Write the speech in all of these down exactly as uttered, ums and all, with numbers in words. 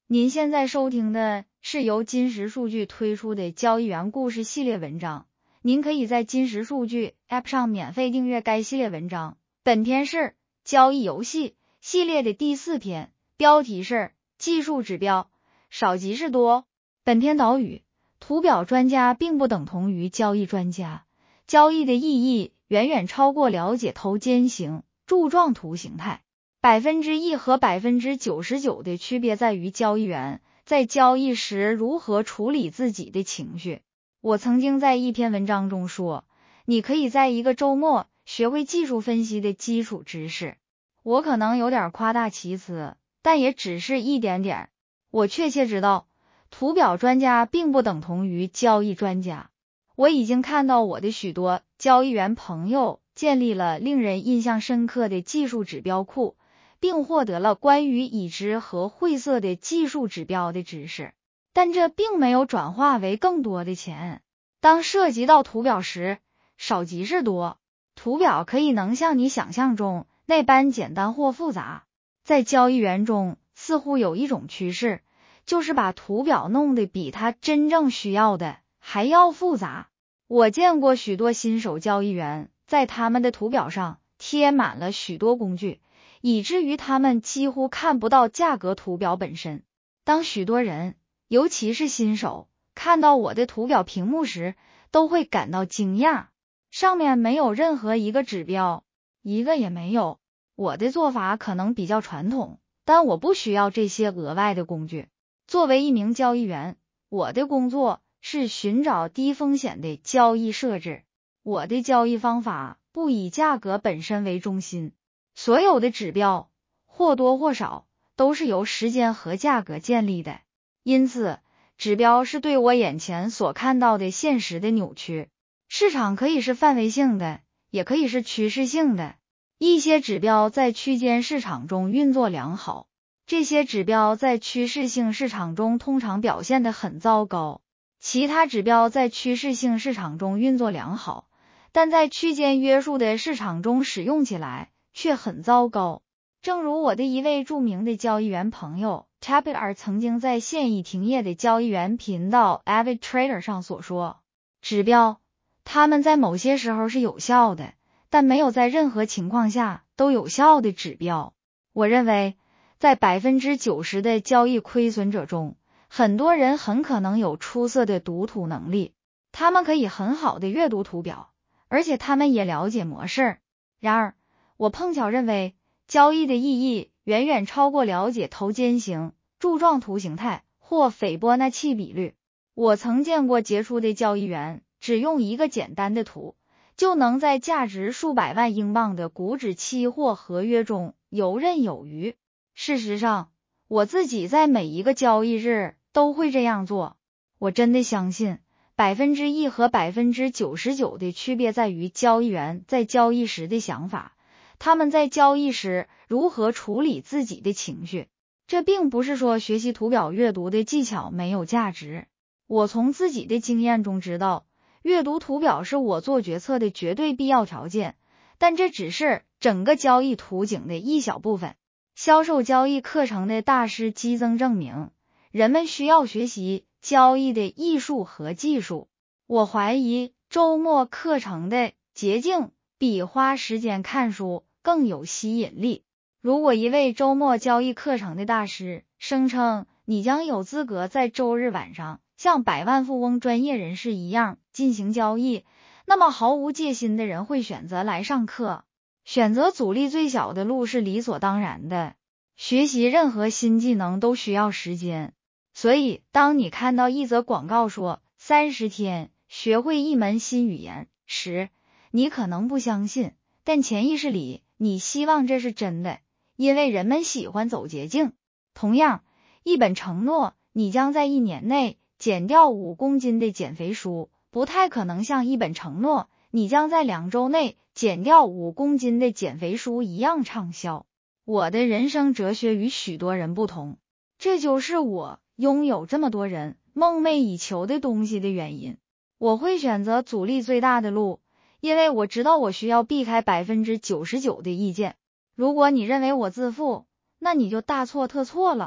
您现在收听的是由金石数据推出的交易员故事系列文章，您可以在金石数据 App 上免费订阅该系列文章。本篇是交易游戏系列的第四篇，标题是技术指标，少即是多。本篇导语：图表专家并不等同于交易专家，交易的意义远远超过了解头肩形、柱状图形态。百分之一和百分之九十九的区别在于交易员在交易时如何处理自己的情绪。我曾经在一篇文章中说，你可以在一个周末学会技术分析的基础知识。我可能有点夸大其词，但也只是一点点。我确切知道，图表专家并不等同于交易专家。我已经看到我的许多交易员朋友建立了令人印象深刻的技术指标库，并获得了关于已知和晦涩的技术指标的知识，但这并没有转化为更多的钱。当涉及到图表时，少即是多。图表可以能像你想象中那般简单或复杂。在交易员中，似乎有一种趋势，就是把图表弄得比他真正需要的还要复杂。我见过许多新手交易员在他们的图表上贴满了许多工具，以至于他们几乎看不到价格图表本身。当许多人，尤其是新手，看到我的图表屏幕时，都会感到惊讶，上面没有任何一个指标，一个也没有。我的做法可能比较传统，但我不需要这些额外的工具。作为一名交易员，我的工作是寻找低风险的交易设置。我的交易方法不以价格本身为中心，所有的指标或多或少都是由时间和价格建立的，因此指标是对我眼前所看到的现实的扭曲。市场可以是范围性的，也可以是趋势性的。一些指标在区间市场中运作良好，这些指标在趋势性市场中通常表现得很糟糕。其他指标在趋势性市场中运作良好，但在区间约束的市场中使用起来却很糟糕。正如我的一位著名的交易员朋友 Tapitar 曾经在现已停业的交易员频道 Avid Trader 上所说，指标，它们在某些时候是有效的，但没有在任何情况下都有效的指标。我认为，在 百分之九十 的交易亏损者中，很多人很可能有出色的读图能力，他们可以很好的阅读图表，而且他们也了解模式。然而，我碰巧认为，交易的意义远远超过了解头肩形、柱状图形态或斐波那契比率。我曾见过杰出的交易员只用一个简单的图，就能在价值数百万英镑的股指期货合约中游刃有余。事实上，我自己在每一个交易日都会这样做。我真的相信，百分之一和百分之九十九的区别在于交易员在交易时的想法，他们在交易时如何处理自己的情绪。这并不是说学习图表阅读的技巧没有价值。我从自己的经验中知道，阅读图表是我做决策的绝对必要条件，但这只是整个交易图景的一小部分。销售交易课程的大师激增证明，人们需要学习交易的艺术和技术。我怀疑周末课程的捷径比花时间看书更有吸引力。如果一位周末交易课程的大师声称你将有资格在周日晚上像百万富翁专业人士一样进行交易，那么毫无戒心的人会选择来上课。选择阻力最小的路是理所当然的。学习任何新技能都需要时间，所以当你看到一则广告说三十天学会一门新语言时，你可能不相信，但潜意识里你希望这是真的，因为人们喜欢走捷径。同样，一本承诺你将在一年内减掉五公斤的减肥书，不太可能像一本承诺你将在两周内减掉五公斤的减肥书一样畅销。我的人生哲学与许多人不同，这就是我拥有这么多人梦寐以求的东西的原因。我会选择阻力最大的路，因为我知道我需要避开 百分之九十九 的意见。如果你认为我自负，那你就大错特错了。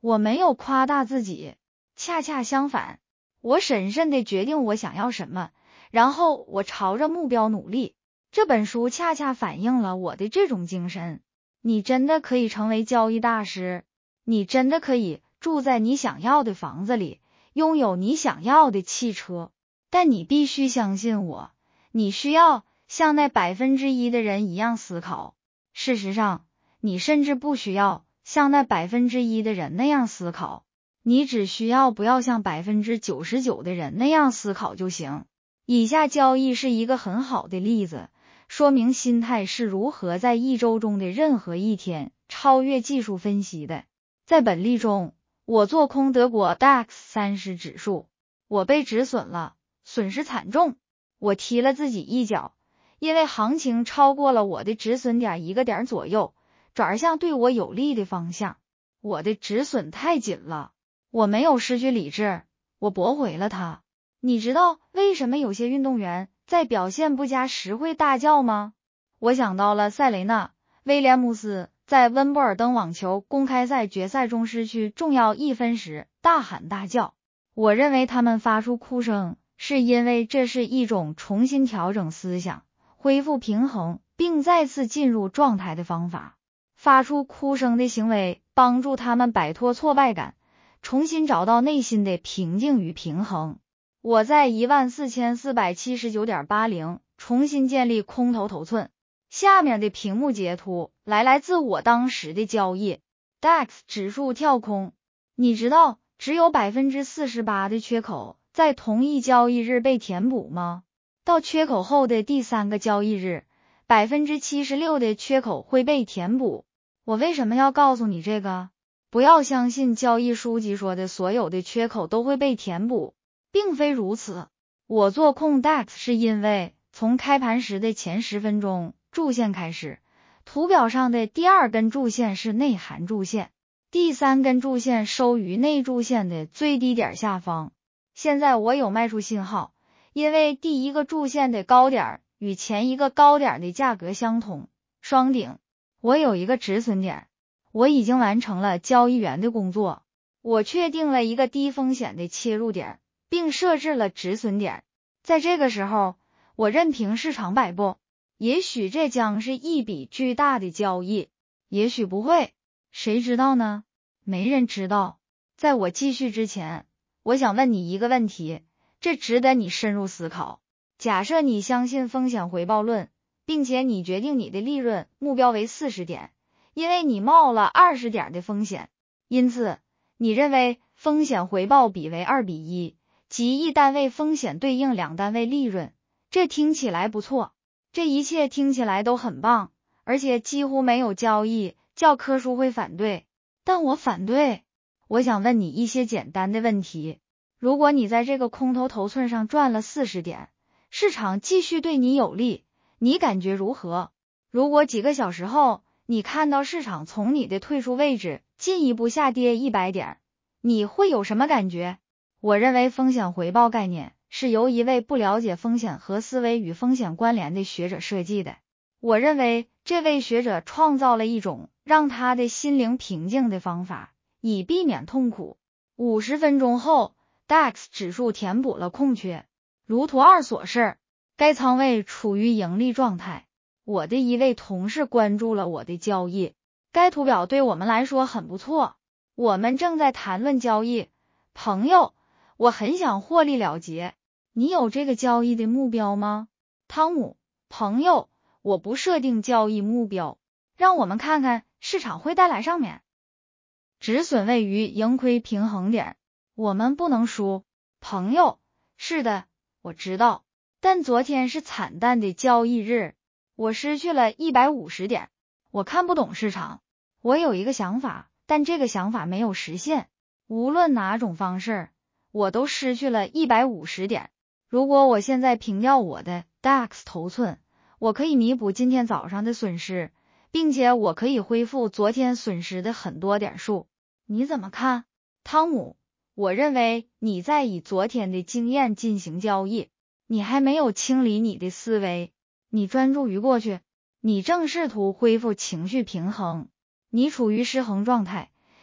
我没有夸大自己，恰恰相反，我审慎地决定我想要什么，然后我朝着目标努力。这本书恰恰反映了我的这种精神。你真的可以成为交易大师，你真的可以住在你想要的房子里，拥有你想要的汽车，但你必须相信我，你需要像那百分之一的人一样思考。事实上，你甚至不需要像那百分之一的人那样思考，你只需要不要像百分之九十九的人那样思考就行。以下交易是一个很好的例子，说明心态是如何在一周中的任何一天超越技术分析的。在本例中，我做空德国 D A X 三十指数，我被止损了，损失惨重，我踢了自己一脚，因为行情超过了我的止损点一个点左右，转向对我有利的方向。我的止损太紧了，我没有失去理智，我驳回了它。你知道为什么有些运动员在表现不佳时会大叫吗？我想到了塞雷娜·威廉姆斯在温布尔登网球公开赛决赛中失去重要一分时大喊大叫。我认为他们发出哭声，是因为这是一种重新调整思想、恢复平衡并再次进入状态的方法。发出哭声的行为帮助他们摆脱挫败感，重新找到内心的平静与平衡。我在 一万四千四百七十九点八零 重新建立空头头寸。下面的屏幕截图来来自我当时的交易。D A X 指数跳空，你知道只有 百分之四十八 的缺口在同一交易日被填补吗？到缺口后的第三个交易日， 百分之七十六 的缺口会被填补。我为什么要告诉你这个？不要相信交易书籍说的所有的缺口都会被填补，并非如此。我做空 D A X 是因为从开盘时的前十分钟柱线开始，图表上的第二根柱线是内涵柱线，第三根柱线收于内柱线的最低点下方。现在我有卖出信号，因为第一个柱线的高点与前一个高点的价格相同，双顶。我有一个止损点，我已经完成了交易员的工作，我确定了一个低风险的切入点，并设置了止损点。在这个时候，我任凭市场摆布，也许这将是一笔巨大的交易，也许不会，谁知道呢？没人知道。在我继续之前，我想问你一个问题，这值得你深入思考。假设你相信风险回报论，并且你决定你的利润目标为四十点，因为你冒了二十点的风险，因此你认为风险回报比为二比一，即一单位风险对应两单位利润。这听起来不错，这一切听起来都很棒，而且几乎没有交易教科书会反对，但我反对。我想问你一些简单的问题。如果你在这个空头头寸上赚了四十点，市场继续对你有利，你感觉如何？如果几个小时后，你看到市场从你的退出位置进一步下跌一百点，你会有什么感觉？我认为风险回报概念是由一位不了解风险和思维与风险关联的学者设计的。我认为这位学者创造了一种让他的心灵平静的方法，以避免痛苦。五十分钟后， D A X 指数填补了空缺，如图二所示，该仓位处于盈利状态。我的一位同事关注了我的交易，该图表对我们来说很不错。我们正在谈论交易。朋友，我很想获利了结，你有这个交易的目标吗？汤姆，朋友，我不设定交易目标，让我们看看市场会带来上面。止损位于盈亏平衡点，我们不能输。朋友，是的，我知道，但昨天是惨淡的交易日，我失去了一百五十点。我看不懂市场，我有一个想法，但这个想法没有实现。无论哪种方式，我都失去了一百五十点。如果我现在平掉我的 D A X 头寸，我可以弥补今天早上的损失，并且我可以恢复昨天损失的很多点数。你怎么看，汤姆？我认为你在以昨天的经验进行交易，你还没有清理你的思维，你专注于过去，你正试图恢复情绪平衡，你处于失衡状态，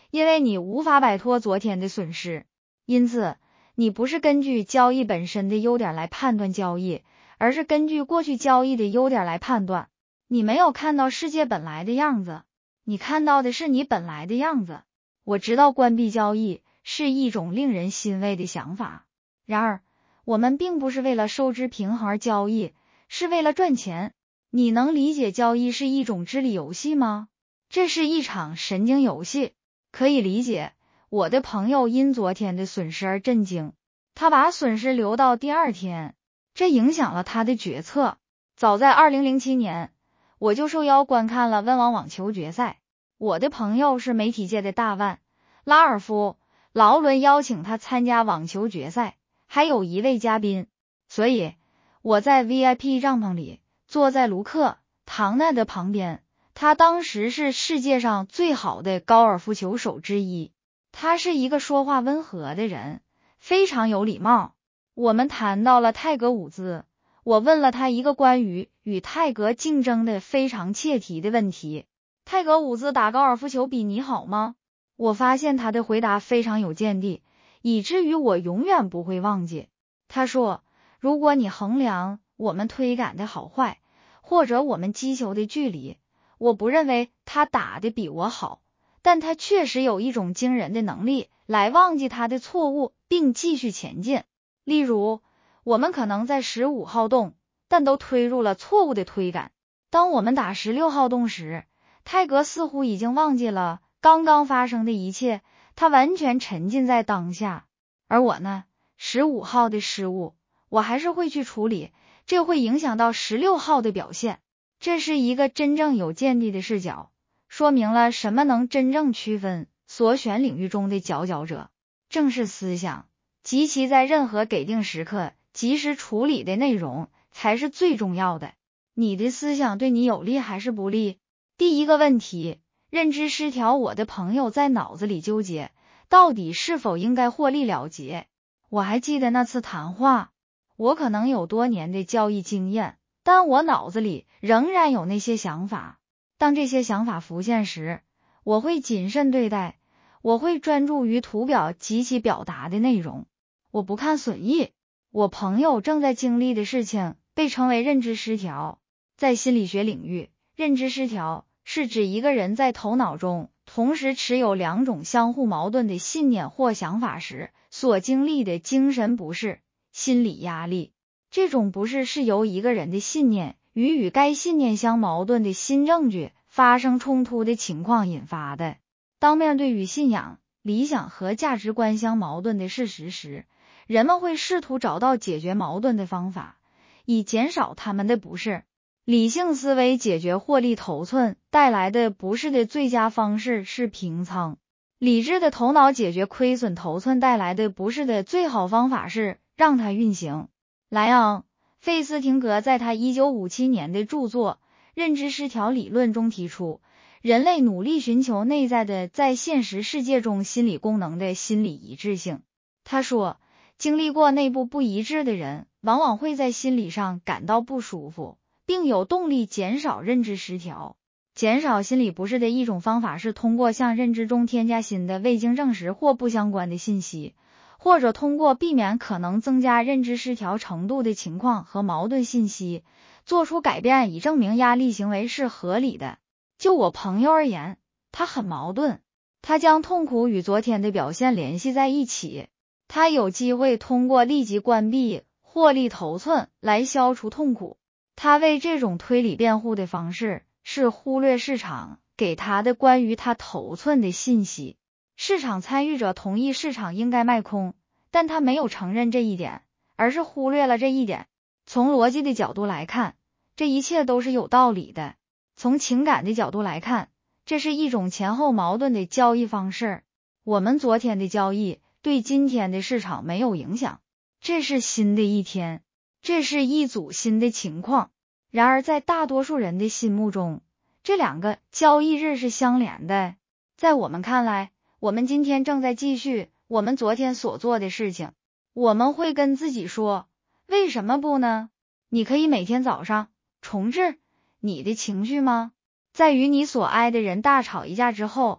因为你无法摆脱昨天的损失。因此，你不是根据交易本身的优点来判断交易，而是根据过去交易的优点来判断。你没有看到世界本来的样子，你看到的是你本来的样子。我知道关闭交易是一种令人欣慰的想法，然而，我们并不是为了收支平衡而交易，是为了赚钱。你能理解交易是一种智力游戏吗？这是一场神经游戏。可以理解，我的朋友因昨天的损失而震惊，他把损失留到第二天，这影响了他的决策。早在二零零七年，我就受邀观看了温网网球决赛。我的朋友是媒体界的大腕，拉尔夫·劳伦邀请他参加网球决赛，还有一位嘉宾，所以我在 V I P 帐篷里，坐在卢克·唐纳的旁边。他当时是世界上最好的高尔夫球手之一，他是一个说话温和的人，非常有礼貌。我们谈到了泰格伍兹，我问了他一个关于与泰格竞争的非常切题的问题：泰格伍兹打高尔夫球比你好吗？我发现他的回答非常有见地，以至于我永远不会忘记。他说，如果你衡量我们推杆的好坏，或者我们击球的距离，我不认为他打得比我好，但他确实有一种惊人的能力来忘记他的错误并继续前进。例如，我们可能在十五号洞，但都推入了错误的推杆。当我们打十六号洞时，泰格似乎已经忘记了刚刚发生的一切，他完全沉浸在当下。而我呢，十五号的失误，我还是会去处理，这会影响到十六号的表现。这是一个真正有见地的视角，说明了什么能真正区分所选领域中的佼佼者，正是思想，及其在任何给定时刻及时处理的内容才是最重要的。你的思想对你有利还是不利？第一个问题，认知失调。我的朋友在脑子里纠结，到底是否应该获利了结。我还记得那次谈话，我可能有多年的交易经验，但我脑子里仍然有那些想法。当这些想法浮现时，我会谨慎对待，我会专注于图表及其表达的内容，我不看损益。我朋友正在经历的事情被称为认知失调。在心理学领域，认知失调是指一个人在头脑中同时持有两种相互矛盾的信念或想法时所经历的精神不适、心理压力。这种不适是由一个人的信念与与该信念相矛盾的新证据发生冲突的情况引发的。当面对与信仰、理想和价值观相矛盾的事实时，人们会试图找到解决矛盾的方法，以减少他们的不适。理性思维解决获利头寸带来的不适的最佳方式是平仓。理智的头脑解决亏损头寸带来的不适的最好方法是让它运行。莱昂·费斯廷格在他一九五七年的著作《认知失调理论》中提出，人类努力寻求内在的在现实世界中心理功能的心理一致性。他说，经历过内部不一致的人往往会在心理上感到不舒服，并有动力减少认知失调。减少心理不适的一种方法是通过向认知中添加新的未经证实或不相关的信息，或者通过避免可能增加认知失调程度的情况和矛盾信息，做出改变以证明压力行为是合理的。就我朋友而言，他很矛盾，他将痛苦与昨天的表现联系在一起。他有机会通过立即关闭获利头寸来消除痛苦。他为这种推理辩护的方式是忽略市场给他的关于他头寸的信息。市场参与者同意市场应该卖空，但他没有承认这一点，而是忽略了这一点。从逻辑的角度来看，这一切都是有道理的。从情感的角度来看，这是一种前后矛盾的交易方式。我们昨天的交易对今天的市场没有影响，这是新的一天，这是一组新的情况。然而在大多数人的心目中，这两个交易日是相连的。在我们看来，我们今天正在继续我们昨天所做的事情。我们会跟自己说，为什么不呢？你可以每天早上重置你的情绪吗？在与你所爱的人大吵一架之后，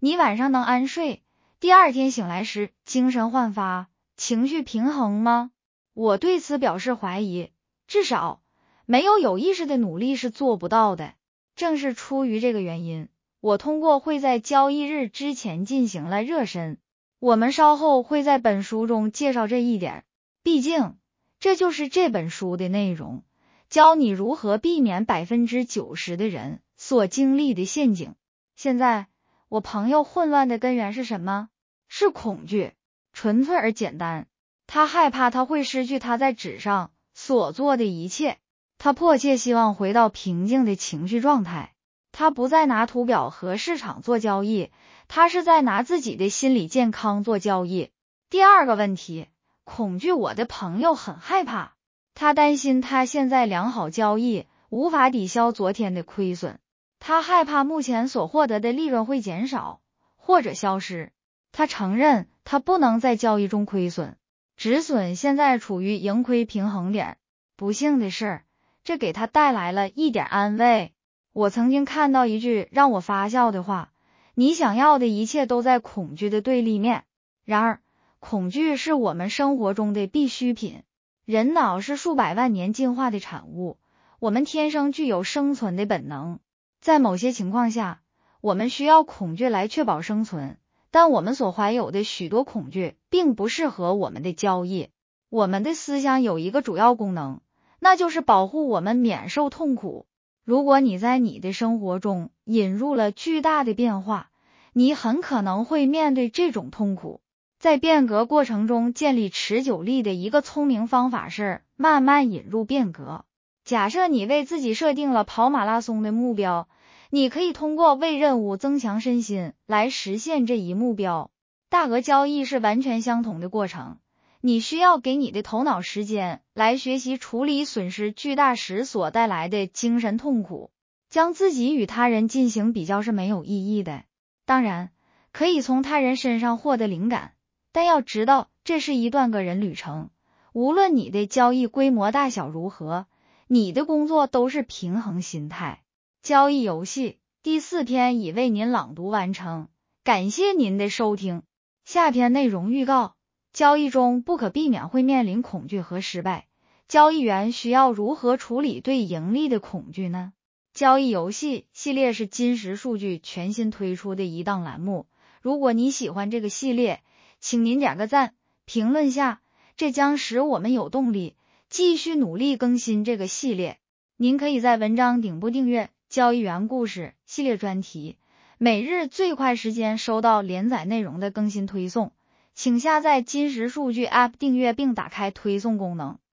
你晚上能安睡，第二天醒来时精神焕发，情绪平衡吗？我对此表示怀疑，至少没有有意识的努力是做不到的。正是出于这个原因，我通过会在交易日之前进行了热身。我们稍后会在本书中介绍这一点，毕竟这就是这本书的内容，教你如何避免 百分之九十 的人所经历的陷阱。现在，我朋友混乱的根源是什么？是恐惧，纯粹而简单。他害怕他会失去他在纸上所做的一切，他迫切希望回到平静的情绪状态。他不再拿图表和市场做交易，他是在拿自己的心理健康做交易。第二个问题，恐惧。我的朋友很害怕，他担心他现在良好交易无法抵消昨天的亏损，他害怕目前所获得的利润会减少或者消失。他承认他不能在交易中亏损，止损现在处于盈亏平衡点。不幸的是，这给他带来了一点安慰。我曾经看到一句让我发笑的话，你想要的一切都在恐惧的对立面。然而，恐惧是我们生活中的必需品。人脑是数百万年进化的产物，我们天生具有生存的本能。在某些情况下，我们需要恐惧来确保生存，但我们所怀有的许多恐惧并不适合我们的交易。我们的思想有一个主要功能，那就是保护我们免受痛苦。如果你在你的生活中引入了巨大的变化，你很可能会面对这种痛苦。在变革过程中建立持久力的一个聪明方法是慢慢引入变革。假设你为自己设定了跑马拉松的目标，你可以通过为任务增强身心来实现这一目标。大额交易是完全相同的过程，你需要给你的头脑时间来学习处理损失巨大时所带来的精神痛苦。将自己与他人进行比较是没有意义的。当然，可以从他人身上获得灵感，但要知道这是一段个人旅程。无论你的交易规模大小如何，你的工作都是平衡心态。交易游戏第四篇已为您朗读完成，感谢您的收听。下篇内容预告：交易中不可避免会面临恐惧和失败，交易员需要如何处理对盈利的恐惧呢？交易游戏系列是金石数据全新推出的一档栏目，如果你喜欢这个系列，请您点个赞，评论下，这将使我们有动力继续努力更新这个系列。您可以在文章顶部订阅交易员故事系列专题，每日最快时间收到连载内容的更新推送。请下载金石数据 App 订阅并打开推送功能。